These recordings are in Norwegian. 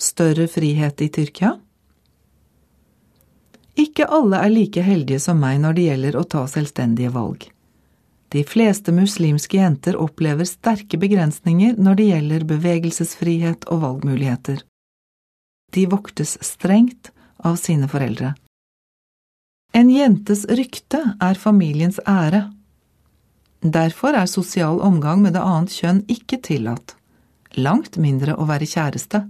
Større frihet i Tyrkia? Ikke alle like heldige som meg når det gjelder å ta selvstendige valg. De fleste muslimske jenter opplever sterke begrensninger når det gjelder bevegelsesfrihet og valgmuligheter. De voktes strengt av sine foreldre. En jentes rykte familiens ære. Derfor sosial omgang med det annet kjønn ikke tillatt. Langt mindre å være kjæreste.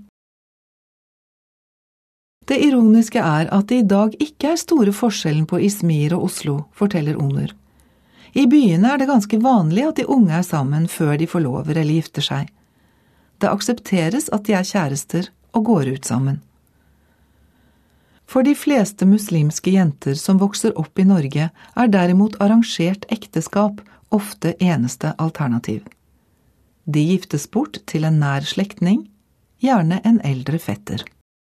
Det ironiske at det i dag ikke store forskjellen på Izmir og Oslo, forteller Onur. I byene det ganske vanlig at de unge sammen før de forlover eller gifter seg. Det aksepteres at de kjærester og går ut sammen. For de fleste muslimske jenter som vokser opp i Norge derimot arrangert ekteskap ofte eneste alternativ. De giftes bort til en nær slektning, gjerne en eldre fetter.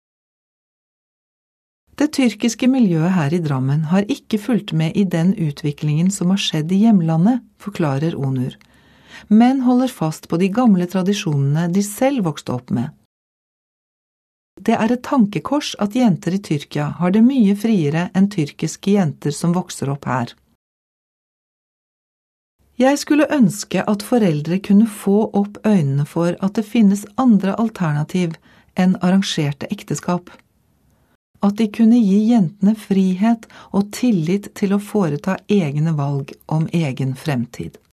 Det tyrkiske miljøet her i Drammen har ikke fulgt med i den utviklingen som har skjedd i hjemlandet, forklarer Onur, men holder fast på de gamle tradisjonene de selv vokste opp med. Det et tankekors at jenter i Tyrkia har det mye friere enn tyrkiske jenter som vokser opp her. Jeg skulle ønske at foreldre kunne få opp øynene for at det finnes andre alternativ enn arrangerte ekteskap. At de kunne gi jentene frihet og tillit til å foreta egne valg om egen fremtid.